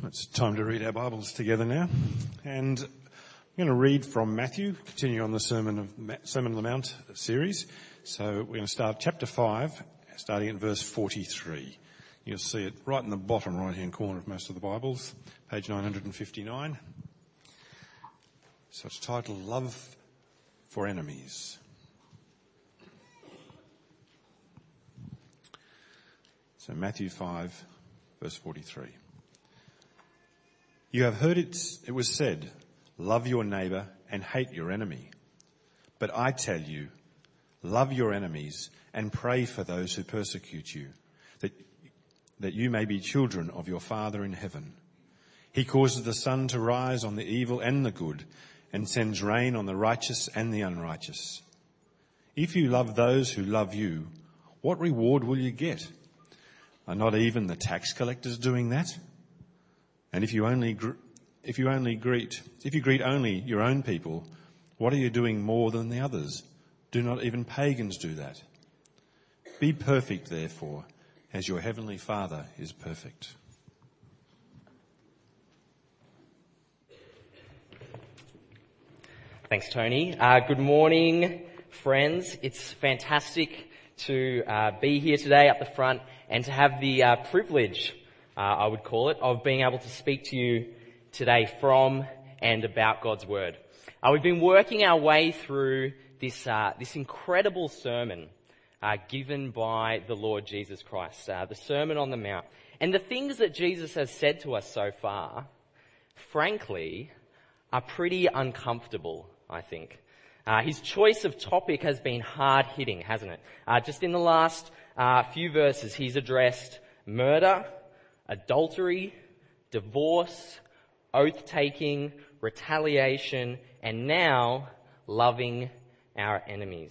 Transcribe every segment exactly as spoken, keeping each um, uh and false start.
It's time to read our Bibles together now. And I'm going to read from Matthew, continue on the Sermon of Sermon on the Mount series. So we're going to start chapter five, starting at verse forty-three. You'll see it right in the bottom right-hand corner of most of the Bibles, page nine hundred fifty-nine. So it's titled Love for Enemies. So Matthew five, verse forty-three. You have heard it, it was said, love your neighbour and hate your enemy. But I tell you, love your enemies and pray for those who persecute you, that, that you may be children of your Father in heaven. He causes the sun to rise on the evil and the good, and sends rain on the righteous and the unrighteous. If you love those who love you, what reward will you get? Are not even the tax collectors doing that? And if you only gr- if you only greet if you greet only your own people, what are you doing more than the others? Do not even pagans do that? Be perfect, therefore, as your heavenly Father is perfect. Thanks, Tony. Uh, good morning, friends. It's fantastic to uh, be here today up the front and to have the uh, privilege, uh, I would call it, of being able to speak to you today from and about God's Word. Uh, we've been working our way through this uh, this incredible sermon uh, given by the Lord Jesus Christ, uh, the Sermon on the Mount. And the things that Jesus has said to us so far, frankly, are pretty uncomfortable, I think. Uh, his choice of topic has been hard-hitting, hasn't it? Uh, just in the last uh, few verses, he's addressed murder, adultery, divorce, oath-taking, retaliation, and now loving our enemies.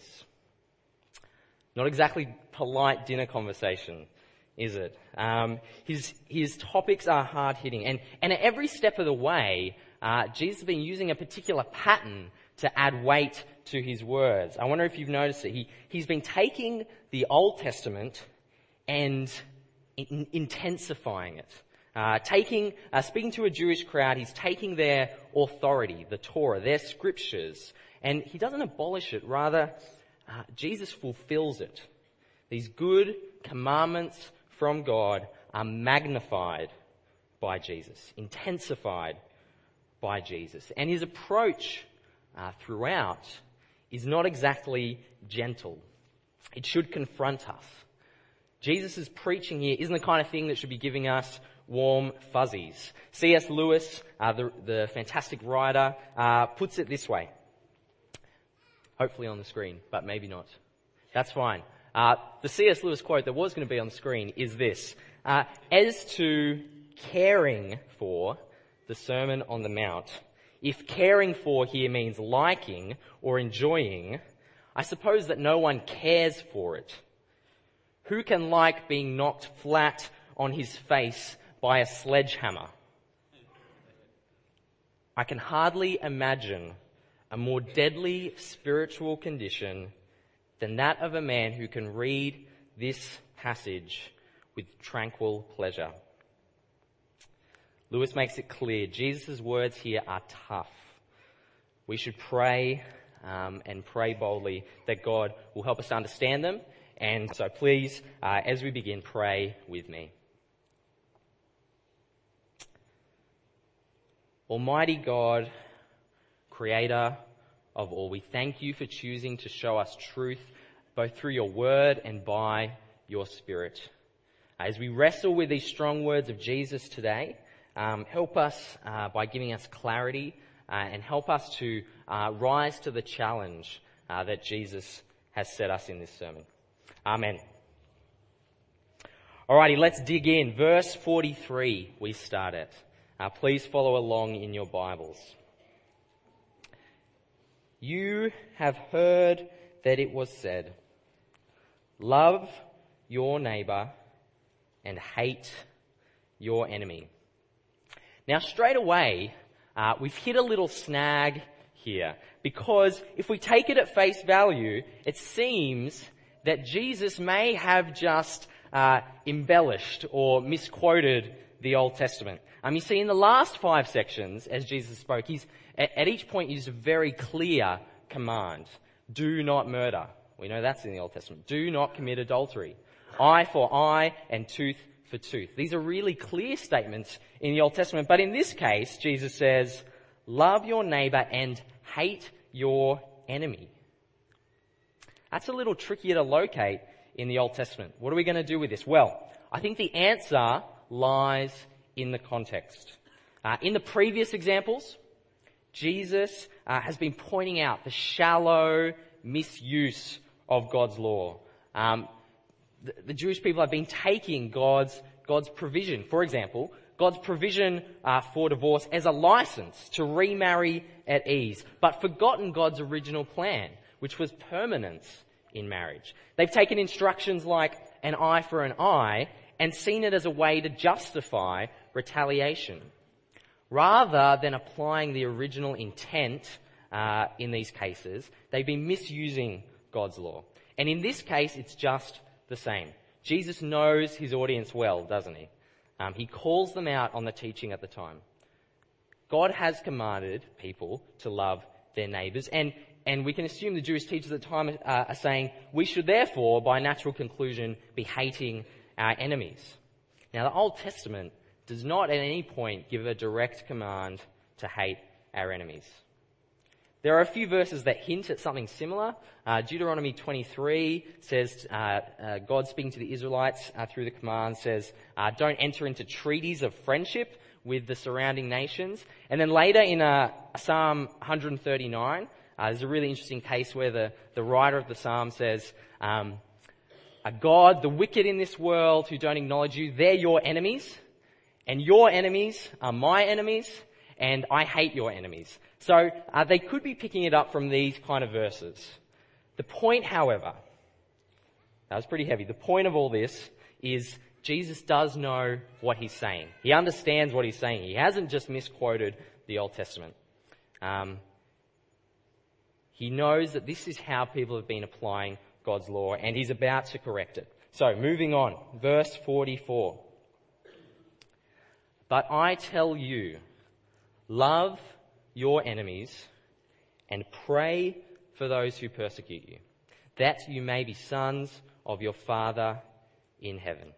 Not exactly polite dinner conversation, is it? Um, his his topics are hard-hitting, and, and at every step of the way, uh, Jesus has been using a particular pattern to add weight to his words. I wonder if you've noticed it. He, he's been taking the Old Testament and in, intensifying it. Uh, taking, uh, speaking to a Jewish crowd, he's taking their authority, the Torah, their scriptures, and he doesn't abolish it. Rather, uh, Jesus fulfills it. These good commandments from God are magnified by Jesus, intensified by Jesus. And his approach uh, throughout is not exactly gentle. It should confront us. Jesus' preaching here isn't the kind of thing that should be giving us warm fuzzies. C S Lewis, uh, the, the fantastic writer, uh, puts it this way. Hopefully on the screen, but maybe not. That's fine. Uh, the C S Lewis quote that was going to be on the screen is this. Uh, as to caring for the Sermon on the Mount, if caring for here means liking or enjoying, I suppose that no one cares for it. Who can like being knocked flat on his face by a sledgehammer? I can hardly imagine a more deadly spiritual condition than that of a man who can read this passage with tranquil pleasure. Lewis makes it clear, Jesus' words here are tough. We should pray um, and pray boldly that God will help us to understand them. And so please, uh, as we begin, pray with me. Almighty God, Creator of all, we thank you for choosing to show us truth both through your word and by your Spirit. As we wrestle with these strong words of Jesus today, um, help us uh, by giving us clarity uh, and help us to uh, rise to the challenge uh, that Jesus has set us in this sermon. Amen. Alrighty, let's dig in. Verse forty-three, we start at. Uh, please follow along in your Bibles. You have heard that it was said, love your neighbour and hate your enemy. Now, straight away, uh, we've hit a little snag here, because if we take it at face value, it seems that Jesus may have just uh, embellished or misquoted the Old Testament. Um, you see, in the last five sections, as Jesus spoke, he's at, at each point used a very clear command. Do not murder. We know that's in the Old Testament. Do not commit adultery. Eye for eye and tooth for tooth. These are really clear statements in the Old Testament. But in this case, Jesus says, love your neighbor and hate your enemy. That's a little trickier to locate in the Old Testament. What are we going to do with this? Well, I think the answer lies in the context. Uh, in the previous examples, Jesus uh, has been pointing out the shallow misuse of God's law. Um, the, the Jewish people have been taking God's God's provision. For example, God's provision uh, for divorce as a license to remarry at ease, but forgotten God's original plan, which was permanence in marriage. They've taken instructions like an eye for an eye and seen it as a way to justify retaliation, rather than applying the original intent uh, in these cases. They've been misusing God's law. And in this case, it's just the same. Jesus knows his audience well, doesn't he? Um, he calls them out on the teaching at the time. God has commanded people to love their neighbours, and, and we can assume the Jewish teachers at the time uh, are saying, we should therefore, by natural conclusion, be hating our enemies. Now, the Old Testament does not at any point give a direct command to hate our enemies. There are a few verses that hint at something similar. Uh, Deuteronomy twenty-three says, uh, uh, God speaking to the Israelites uh, through the command says, uh, don't enter into treaties of friendship with the surrounding nations. And then later in uh, Psalm one thirty-nine, uh, there's a really interesting case where the, the writer of the psalm says, um, a God, the wicked in this world who don't acknowledge you, they're your enemies, and your enemies are my enemies, and I hate your enemies. So uh, they could be picking it up from these kind of verses. The point, however, that was pretty heavy. The point of all this is Jesus does know what he's saying. He understands what he's saying. He hasn't just misquoted the Old Testament. Um, he knows that this is how people have been applying God's law, and he's about to correct it. So, moving on, verse forty-four. But I tell you, love your enemies and pray for those who persecute you, that you may be sons of your Father in heaven.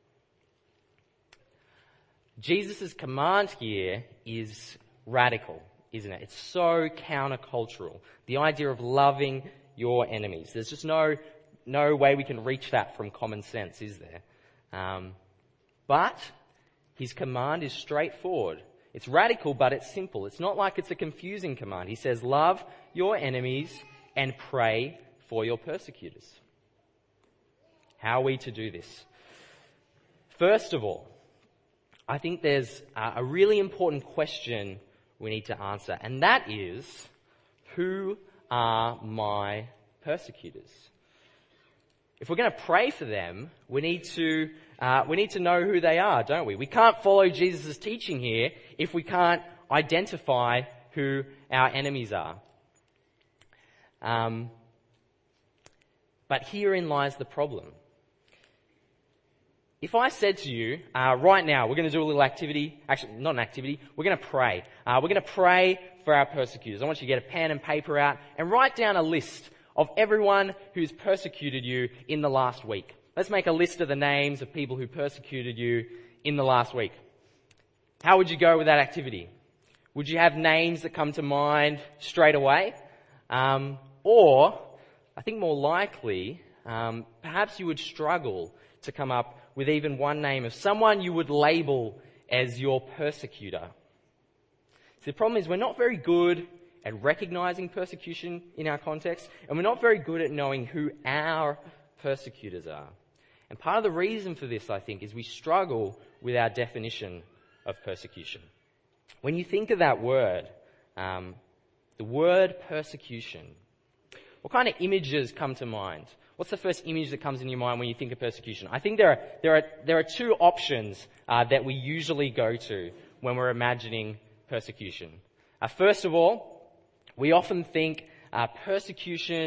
Jesus' command here is radical, isn't it? It's so countercultural. The idea of loving your enemies. There's just no no way we can reach that from common sense, is there? Um, but his command is straightforward. It's radical, but it's simple. It's not like it's a confusing command. He says, love your enemies and pray for your persecutors. How are we to do this? First of all, I think there's a really important question we need to answer, and that is, who are my persecutors? If we're going to pray for them, we need to uh, we need to know who they are, don't we? We can't follow Jesus' teaching here if we can't identify who our enemies are. Um, but herein lies the problem. If I said to you, uh, right now, we're going to do a little activity, actually not an activity, we're going to pray. Uh, we're going to pray for our persecutors. I want you to get a pen and paper out and write down a list of everyone who's persecuted you in the last week. Let's make a list of the names of people who persecuted you in the last week. How would you go with that activity? Would you have names that come to mind straight away? Um, or, I think more likely, um, perhaps you would struggle to come up with even one name of someone you would label as your persecutor. See, the problem is we're not very good at recognizing persecution in our context, and we're not very good at knowing who our persecutors are. And part of the reason for this, I think, is we struggle with our definition of persecution. When you think of that word, um, the word persecution, what kind of images come to mind? What's the first image that comes in your mind when you think of persecution? I think there are there are there are two options uh, that we usually go to when we're imagining persecution. Uh, first of all, we often think uh, persecution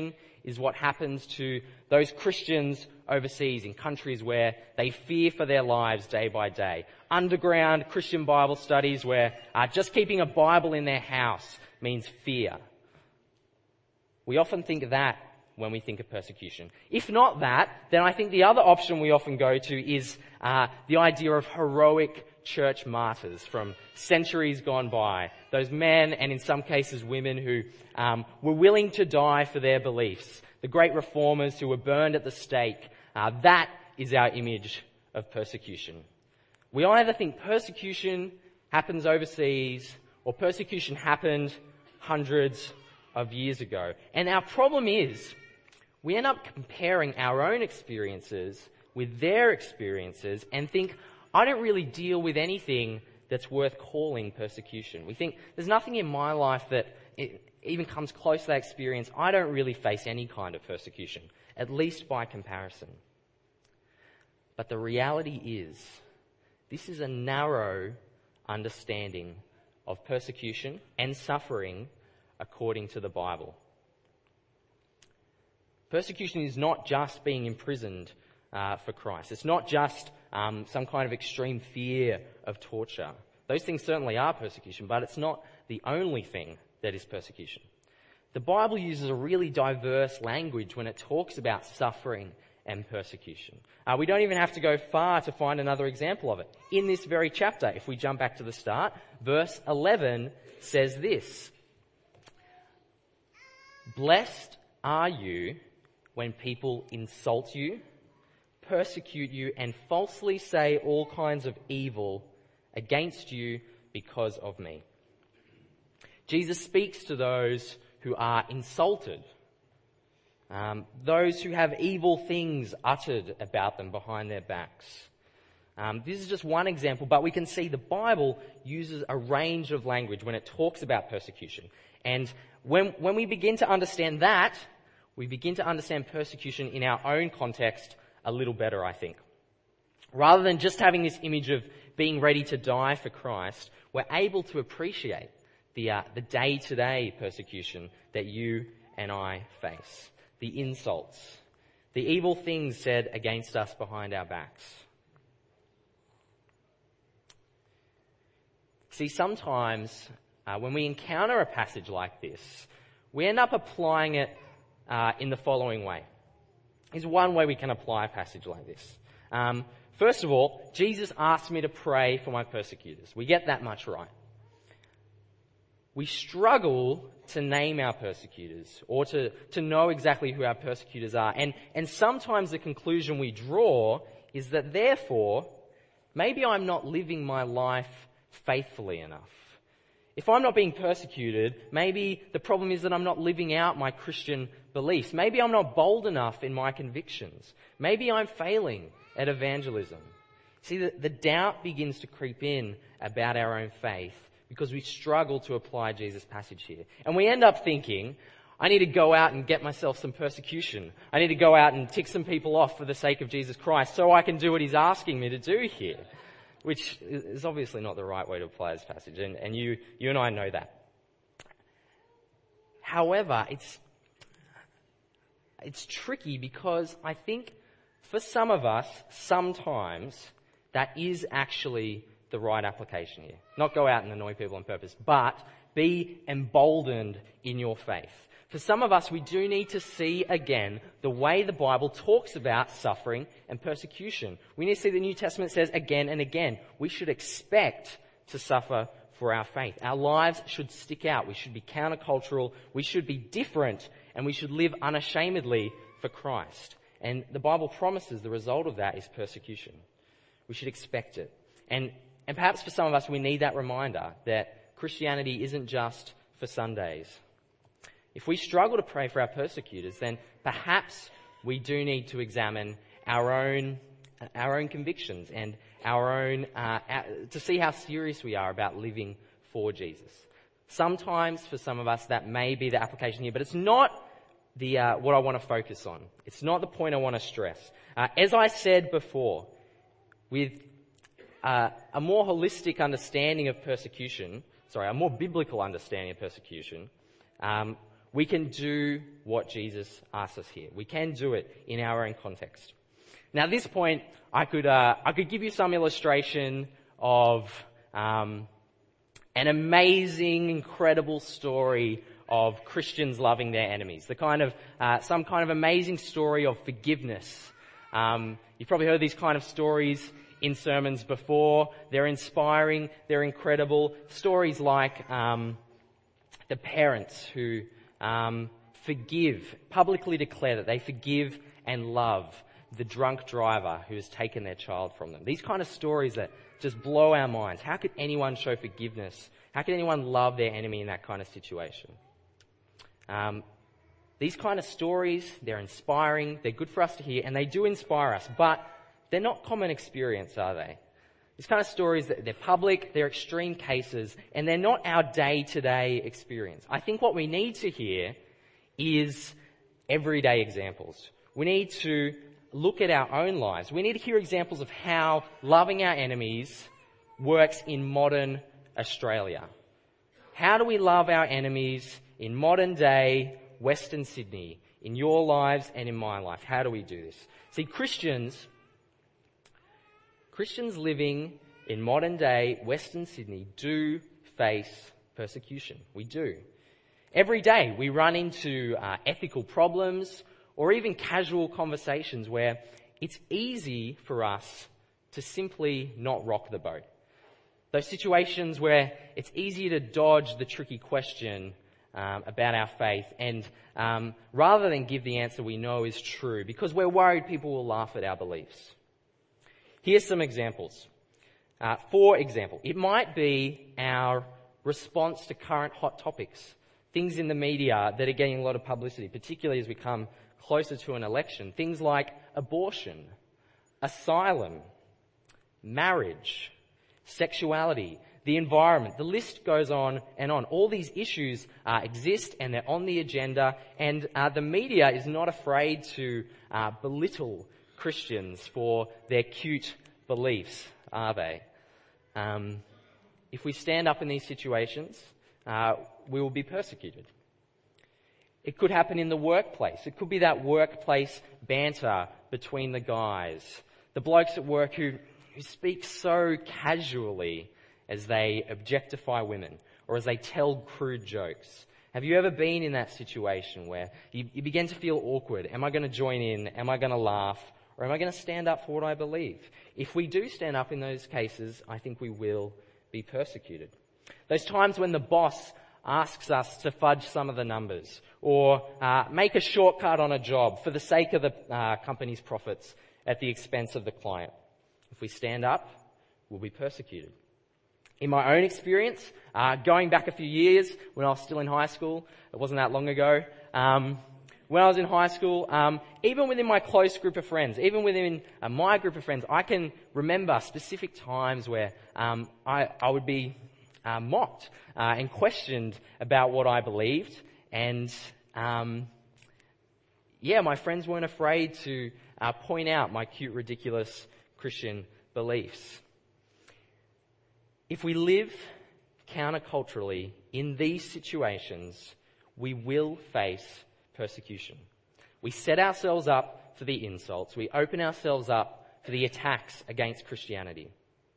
is what happens to those Christians overseas in countries where they fear for their lives day by day. Underground Christian Bible studies where uh, just keeping a Bible in their house means fear. We often think that when we think of persecution. If not that, then I think the other option we often go to is uh, the idea of heroic church martyrs from centuries gone by. Those men, and in some cases women, who um, were willing to die for their beliefs. The great reformers who were burned at the stake. Uh, that is our image of persecution. We either think persecution happens overseas or persecution happened hundreds of years ago. And our problem is, we end up comparing our own experiences with their experiences and think, I don't really deal with anything that's worth calling persecution. We think, there's nothing in my life that it even comes close to that experience. I don't really face any kind of persecution, at least by comparison. But the reality is, this is a narrow understanding of persecution and suffering according to the Bible. Persecution is not just being imprisoned uh, for Christ. It's not just um, some kind of extreme fear of torture. Those things certainly are persecution, but it's not the only thing that is persecution. The Bible uses a really diverse language when it talks about suffering and persecution. Uh, we don't even have to go far to find another example of it. In this very chapter, if we jump back to the start, verse eleven says this: "Blessed are you when people insult you, persecute you, and falsely say all kinds of evil against you because of me." Jesus speaks to those who are insulted, um, those who have evil things uttered about them behind their backs. Um, this is just one example, but we can see the Bible uses a range of language when it talks about persecution. And when, when we begin to understand that, we begin to understand persecution in our own context a little better, I think. Rather than just having this image of being ready to die for Christ, we're able to appreciate the, uh, the day-to-day persecution that you and I face. The insults, the evil things said against us behind our backs. See, sometimes uh, when we encounter a passage like this, we end up applying it uh, in the following way. There's one way we can apply a passage like this. Um, first of all, Jesus asked me to pray for my persecutors. We get that much right. We struggle to name our persecutors or to, to know exactly who our persecutors are. And, and sometimes the conclusion we draw is that therefore, maybe I'm not living my life faithfully enough. If I'm not being persecuted, maybe the problem is that I'm not living out my Christian beliefs. Maybe I'm not bold enough in my convictions. Maybe I'm failing at evangelism. See, the, the doubt begins to creep in about our own faith because we struggle to apply Jesus' passage here. And we end up thinking, I need to go out and get myself some persecution. I need to go out and tick some people off for the sake of Jesus Christ so I can do what he's asking me to do here. Which is obviously not the right way to apply this passage, and, and you, you and I know that. However, it's, it's tricky because I think for some of us, sometimes that is actually the right application here. Not go out and annoy people on purpose, but be emboldened in your faith. For some of us, we do need to see again the way the Bible talks about suffering and persecution. We need to see the New Testament says again and again, we should expect to suffer for our faith. Our lives should stick out. We should be countercultural. We should be different, and we should live unashamedly for Christ. And the Bible promises the result of that is persecution. We should expect it. And, and perhaps for some of us, we need that reminder that Christianity isn't just for Sundays. If we struggle to pray for our persecutors, then perhaps we do need to examine our own our own convictions and our own uh, our, to see how serious we are about living for Jesus. Sometimes, for some of us, that may be the application here, but it's not the uh, what I want to focus on. It's not the point I want to stress. Uh, as I said before, with uh, a more holistic understanding of persecution, sorry, a more biblical understanding of persecution. Um, we can do what Jesus asks us here. We can do it in our own context. Now, at this point, I could uh, I could give you some illustration of um, an amazing, incredible story of Christians loving their enemies. The kind of uh, some kind of amazing story of forgiveness. Um, you've probably heard these kind of stories in sermons before. They're inspiring. They're incredible. Stories like um, the parents who um, forgive, publicly declare that they forgive and love the drunk driver who has taken their child from them. These kind of stories that just blow our minds. How could anyone show forgiveness? How could anyone love their enemy in that kind of situation? Um, these kind of stories, they're inspiring, they're good for us to hear, and they do inspire us, but they're not common experience, are they? These kind of stories, they're public, they're extreme cases, and they're not our day-to-day experience. I think what we need to hear is everyday examples. We need to look at our own lives. We need to hear examples of how loving our enemies works in modern Australia. How do we love our enemies in modern day Western Sydney, in your lives and in my life? How do we do this? See, Christians, Christians living in modern day Western Sydney do face persecution. We do. Every day we run into uh, ethical problems or even casual conversations where it's easy for us to simply not rock the boat. Those situations where it's easier to dodge the tricky question um, about our faith and um, rather than give the answer we know is true because we're worried people will laugh at our beliefs. Here's some examples. Uh, for example, it might be our response to current hot topics, things in the media that are getting a lot of publicity, particularly as we come closer to an election. Things like abortion, asylum, marriage, sexuality, the environment. The list goes on and on. All these issues uh, exist and they're on the agenda, and uh, the media is not afraid to uh, belittle Christians for their cute beliefs, are they? Um, if we stand up in these situations, uh, we will be persecuted. It could happen in the workplace. It could be that workplace banter between the guys. The blokes at work who, who speak so casually as they objectify women or as they tell crude jokes. Have you ever been in that situation where you, you begin to feel awkward? Am I going to join in? Am I going to laugh? Or am I going to stand up for what I believe? If we do stand up in those cases, I think we will be persecuted. Those times when the boss asks us to fudge some of the numbers or uh, make a shortcut on a job for the sake of the uh, company's profits at the expense of the client. If we stand up, we'll be persecuted. In my own experience, uh, going back a few years when I was still in high school, it wasn't that long ago, um, when I was in high school, um, even within my close group of friends, even within uh, my group of friends, I can remember specific times where um, I, I would be Uh, mocked uh, and questioned about what I believed, and um, yeah, my friends weren't afraid to uh, point out my cute, ridiculous Christian beliefs. If we live counterculturally in these situations, we will face persecution. We set ourselves up for the insults. We open ourselves up for the attacks against Christianity.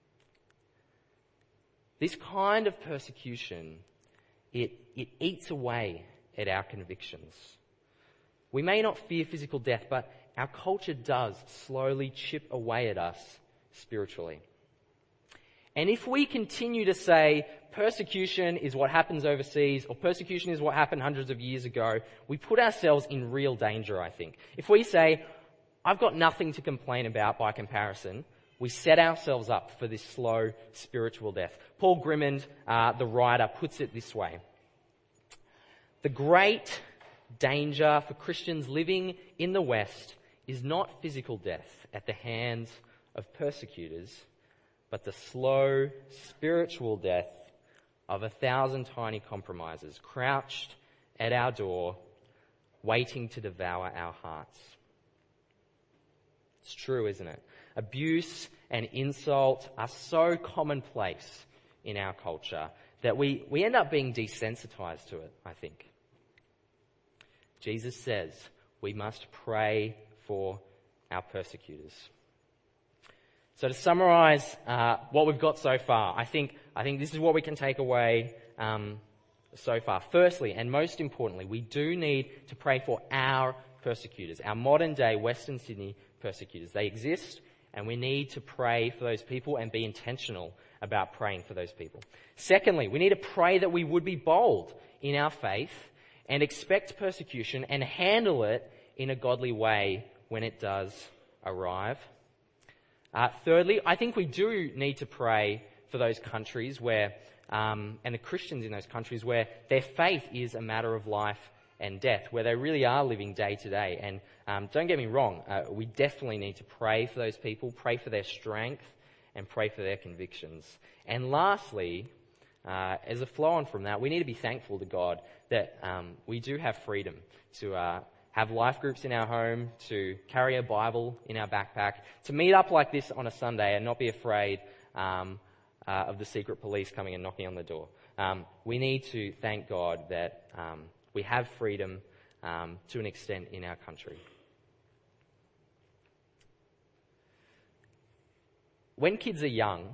This kind of persecution, it, it eats away at our convictions. We may not fear physical death, but our culture does slowly chip away at us spiritually. And if we continue to say persecution is what happens overseas or persecution is what happened hundreds of years ago, we put ourselves in real danger, I think. If we say, I've got nothing to complain about by comparison, we set ourselves up for this slow spiritual death. Paul Grimmond, uh, the writer, puts it this way. The great danger for Christians living in the West is not physical death at the hands of persecutors, but the slow spiritual death of a thousand tiny compromisers crouched at our door, waiting to devour our hearts. It's true, isn't it? Abuse and insult are so commonplace in our culture that we, we end up being desensitized to it, I think. Jesus says we must pray for our persecutors. So to summarize uh, what we've got so far, I think I think this is what we can take away um, so far. Firstly, and most importantly, we do need to pray for our persecutors, our modern day Western Sydney persecutors. They exist, and we need to pray for those people and be intentional about praying for those people. Secondly, we need to pray that we would be bold in our faith and expect persecution and handle it in a godly way when it does arrive. Uh, thirdly, I think we do need to pray for those countries where, um, and the Christians in those countries where their faith is a matter of life and death, where they really are living day to day. And um, don't get me wrong, uh, we definitely need to pray for those people, pray for their strength, and pray for their convictions. And lastly, uh, as a flow on from that, we need to be thankful to God that um, we do have freedom to uh, have life groups in our home, to carry a Bible in our backpack, to meet up like this on a Sunday and not be afraid um, uh, of the secret police coming and knocking on the door. Um, we need to thank God that um, we have freedom um, to an extent in our country. When kids are young,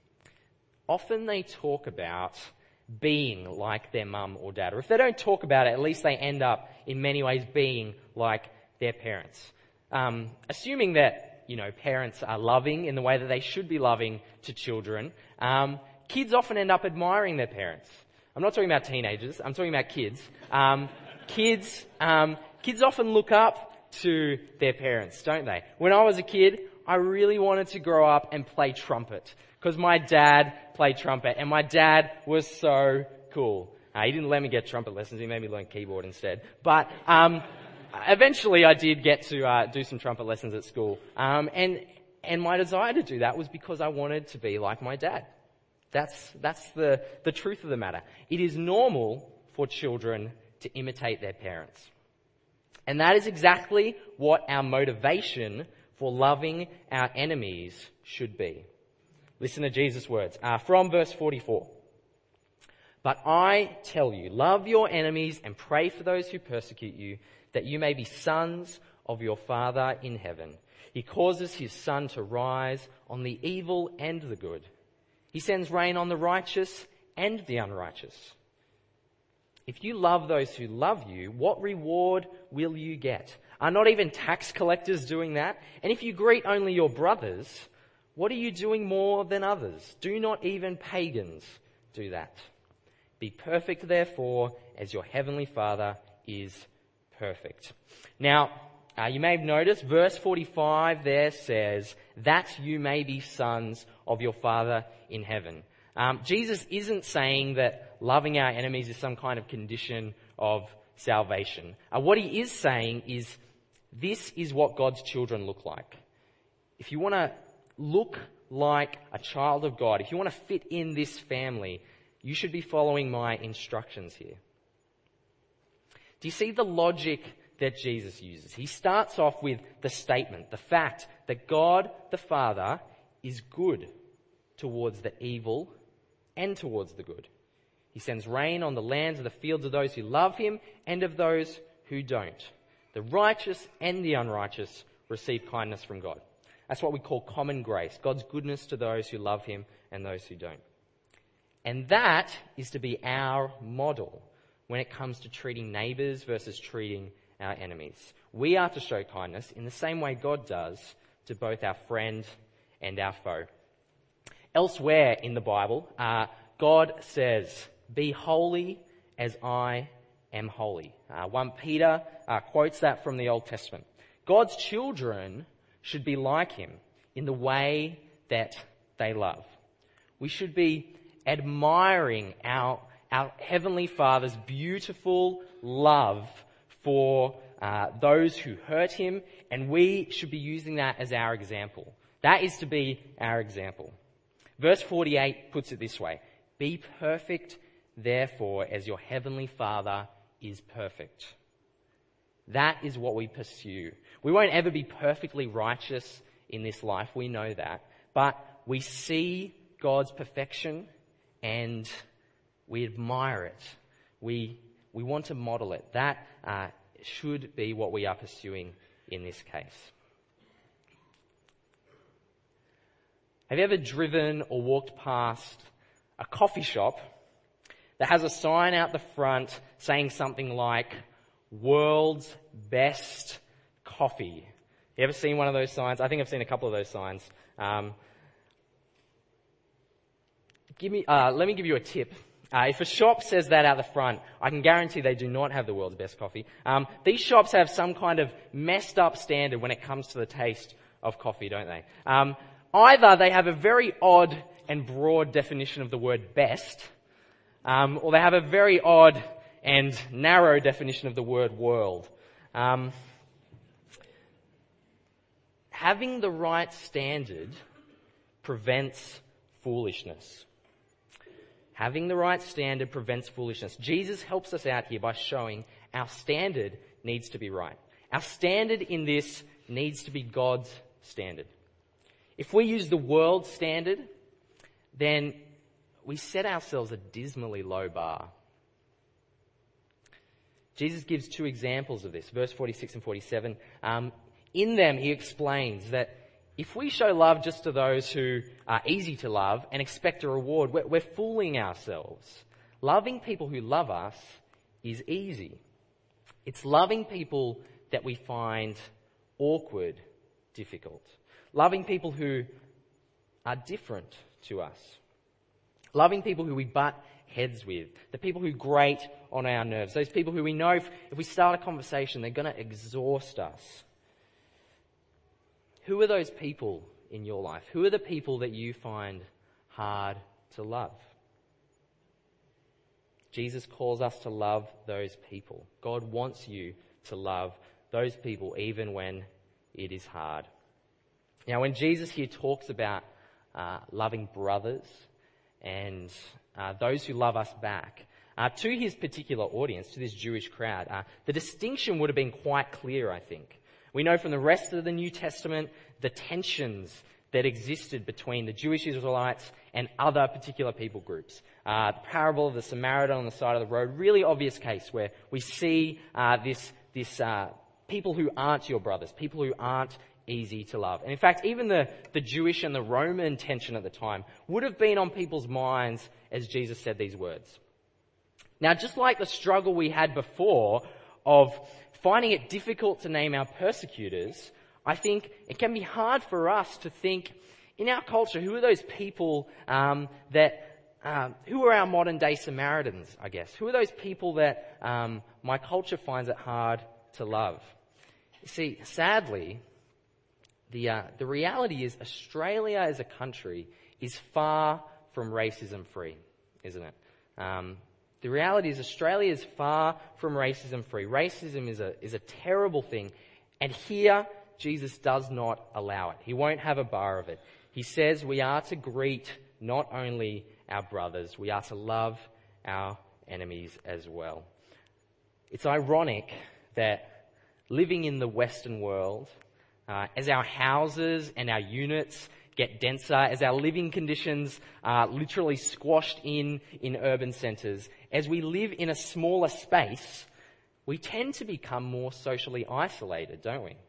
often they talk about being like their mum or dad. Or if they don't talk about it, at least they end up in many ways being like their parents. Um, assuming that, you know, parents are loving in the way that they should be loving to children, um, kids often end up admiring their parents. I'm not talking about teenagers, I'm talking about kids. Um, kids, um, kids often look up to their parents, don't they? When I was a kid, I really wanted to grow up and play trumpet because my dad played trumpet and my dad was so cool. Uh, he didn't let me get trumpet lessons, he made me learn keyboard instead. But um, eventually I did get to uh, do some trumpet lessons at school. Um, and and my desire to do that was because I wanted to be like my dad. That's that's the, the truth of the matter. It is normal for children to imitate their parents. And that is exactly what our motivation for loving our enemies should be. Listen to Jesus' words uh, from verse forty-four. But I tell you, love your enemies and pray for those who persecute you, that you may be sons of your Father in heaven. He causes his sun to rise on the evil and the good. He sends rain on the righteous and the unrighteous. If you love those who love you, what reward will you get? Are not even tax collectors doing that? And if you greet only your brothers, what are you doing more than others? Do not even pagans do that? Be perfect, therefore, as your heavenly Father is perfect. Now, uh, you may have noticed, verse forty-five there says, that you may be sons of your Father in heaven. Um, Jesus isn't saying that loving our enemies is some kind of condition of salvation. Uh, what he is saying is, this is what God's children look like. If you want to look like a child of God, if you want to fit in this family, you should be following my instructions here. Do you see the logic that Jesus uses? He starts off with the statement, the fact that God the Father is good towards the evil and towards the good. He sends rain on the lands of the fields of those who love him and of those who don't. The righteous and the unrighteous receive kindness from God. That's what we call common grace, God's goodness to those who love him and those who don't. And that is to be our model when it comes to treating neighbours versus treating our enemies. We are to show kindness in the same way God does to both our friend and our foe. Elsewhere in the Bible, uh, God says, be holy as I am holy. Uh, First Peter uh, quotes that from the Old Testament. God's children should be like him in the way that they love. We should be admiring our, our Heavenly Father's beautiful love for uh, those who hurt him, and we should be using that as our example. That is to be our example. Verse forty-eight puts it this way, be perfect, therefore, as your Heavenly Father is perfect. That is what we pursue. We won't ever be perfectly righteous in this life, we know that. But we see God's perfection and we admire it. We we want to model it. That uh, should be what we are pursuing in this case. Have you ever driven or walked past a coffee shop that has a sign out the front saying something like, "World's Best Coffee"? You ever seen one of those signs? I think I've seen a couple of those signs. Um, give me, uh, let me give you a tip. Uh, if a shop says that out the front, I can guarantee they do not have the world's best coffee. Um, these shops have some kind of messed up standard when it comes to the taste of coffee, don't they? Um, either they have a very odd and broad definition of the word best, um, or they have a very odd and narrow definition of the word world. Um, having the right standard prevents foolishness. Having the right standard prevents foolishness. Jesus helps us out here by showing our standard needs to be right. Our standard in this needs to be God's standard. If we use the world's standard, then we set ourselves a dismally low bar. Jesus gives two examples of this, verse forty-six and forty-seven. Um, in them, he explains that if we show love just to those who are easy to love and expect a reward, we're, we're fooling ourselves. Loving people who love us is easy. It's loving people that we find awkward, difficult. Loving people who are different to us. Loving people who we butt heads with. The people who grate on our nerves. Those people who we know if, if we start a conversation, they're going to exhaust us. Who are those people in your life? Who are the people that you find hard to love? Jesus calls us to love those people. God wants you to love those people even when it is hard. Now, when Jesus here talks about uh, loving brothers and uh, those who love us back, uh, to his particular audience, to this Jewish crowd, uh, the distinction would have been quite clear, I think. We know from the rest of the New Testament the tensions that existed between the Jewish Israelites and other particular people groups. Uh, the parable of the Samaritan on the side of the road, really obvious case where we see uh, this, this uh, people who aren't your brothers, people who aren't easy to love. And in fact, even the, the Jewish and the Roman tension at the time would have been on people's minds as Jesus said these words. Now, just like the struggle we had before of finding it difficult to name our persecutors, I think it can be hard for us to think in our culture, who are those people um, that, um, who are our modern day Samaritans, I guess? Who are those people that um, my culture finds it hard to love? You see, sadly, the uh, the reality is Australia as a country is far from racism free, isn't it? Um, the reality is Australia is far from racism free. Racism is a is a terrible thing, and here Jesus does not allow it. He won't have a bar of it. He says we are to greet not only our brothers, we are to love our enemies as well. It's ironic that living in the Western world, uh, as our houses and our units get denser, as our living conditions are literally squashed in in urban centres, as we live in a smaller space, we tend to become more socially isolated, don't we?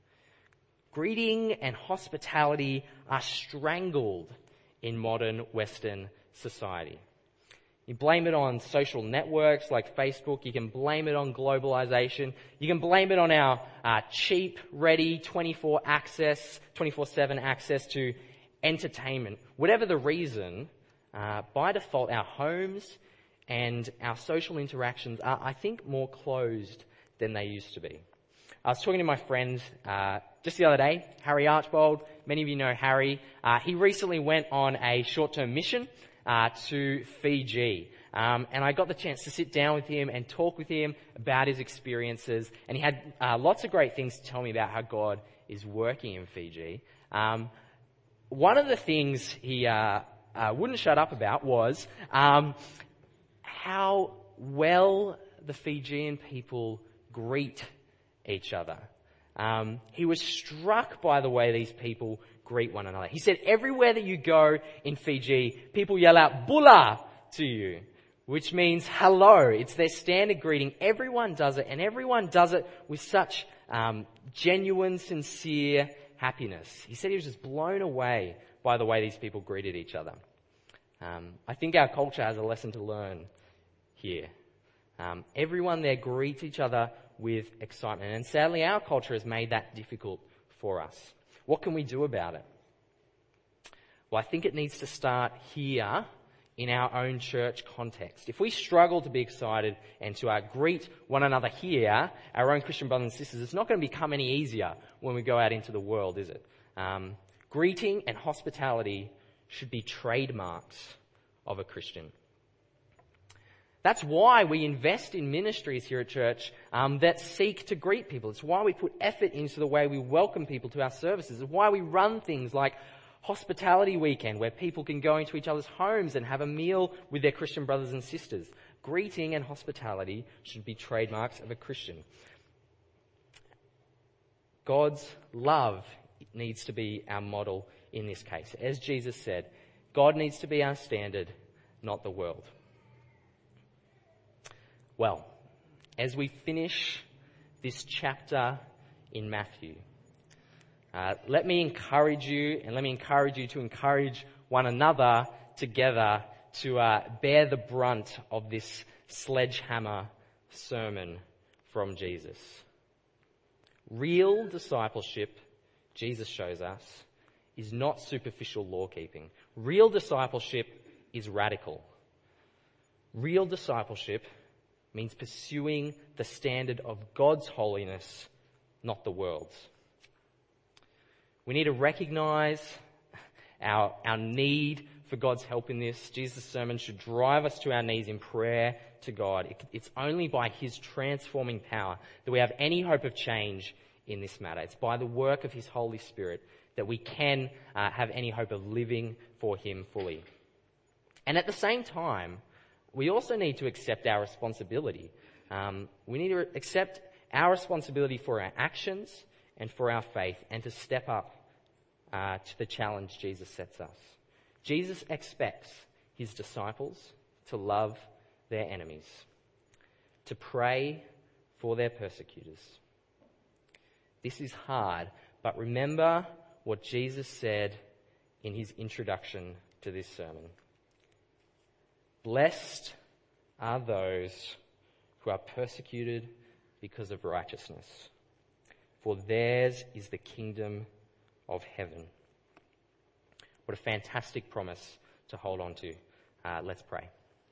Greeting and hospitality are strangled in modern Western society. You blame it on social networks like Facebook. You can blame it on globalization. You can blame it on our uh, cheap, ready, twenty-four access, twenty-four seven access to entertainment. Whatever the reason, uh, by default, our homes and our social interactions are, I think, more closed than they used to be. I was talking to my friend uh, just the other day, Harry Archbold. Many of you know Harry. Uh, he recently went on a short-term mission uh, to Fiji. Um, and I got the chance to sit down with him and talk with him about his experiences. And he had uh, lots of great things to tell me about how God is working in Fiji. Um, one of the things he uh, uh, wouldn't shut up about was um, how well the Fijian people greet each other. Um, he was struck by the way these people greet one another. He said everywhere that you go in Fiji, people yell out "Bula" to you. which means hello. It's their standard greeting. Everyone does it, and everyone does it with such um, genuine, sincere happiness. He said he was just blown away by the way these people greeted each other. Um, I think our culture has a lesson to learn here. Um, everyone there greets each other with excitement, and sadly our culture has made that difficult for us. What can we do about it? Well, I think it needs to start here in our own church context. If we struggle to be excited and to uh, greet one another here, our own Christian brothers and sisters, it's not going to become any easier when we go out into the world, is it? Um, greeting and hospitality should be trademarks of a Christian. That's why we invest in ministries here at church um, that seek to greet people. It's why we put effort into the way we welcome people to our services. It's why we run things like Hospitality Weekend, where people can go into each other's homes and have a meal with their Christian brothers and sisters. Greeting and hospitality should be trademarks of a Christian. God's love needs to be our model in this case. As Jesus said, God needs to be our standard, not the world. Well, as we finish this chapter in Matthew, uh, let me encourage you, and let me encourage you to encourage one another together to uh, bear the brunt of this sledgehammer sermon from Jesus. Real discipleship, Jesus shows us, is not superficial law-keeping. Real discipleship is radical. Real discipleship means pursuing the standard of God's holiness, not the world's. We need to recognize our, our need for God's help in this. Jesus' sermon should drive us to our knees in prayer to God. It, it's only by His transforming power that we have any hope of change in this matter. It's by the work of His Holy Spirit that we can uh, have any hope of living for Him fully. And at the same time, we also need to accept our responsibility. Um, we need to accept our responsibility for our actions and for our faith, and to step up uh, to the challenge Jesus sets us. Jesus expects His disciples to love their enemies, to pray for their persecutors. This is hard, but remember what Jesus said in His introduction to this sermon. Blessed are those who are persecuted because of righteousness, for theirs is the kingdom of heaven. What a fantastic promise to hold on to. Uh, let's pray.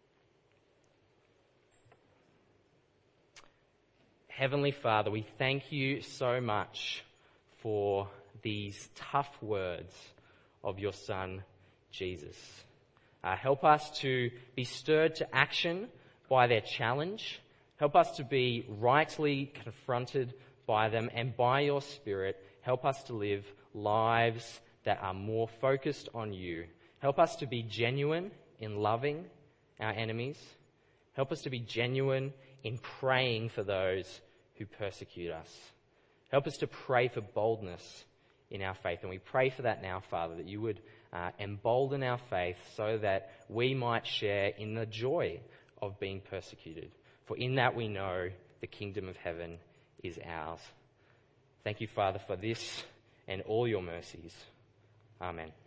Heavenly Father, we thank You so much for these tough words of Your Son, Jesus. Uh, help us to be stirred to action by their challenge. Help us to be rightly confronted by them, and by Your Spirit, help us to live lives that are more focused on You. Help us to be genuine in loving our enemies. Help us to be genuine in praying for those who persecute us. Help us to pray for boldness in our faith. And we pray for that now, Father, that You would uh, embolden our faith so that we might share in the joy of being persecuted. For in that we know the kingdom of heaven is ours. Thank You, Father, for this and all Your mercies. Amen.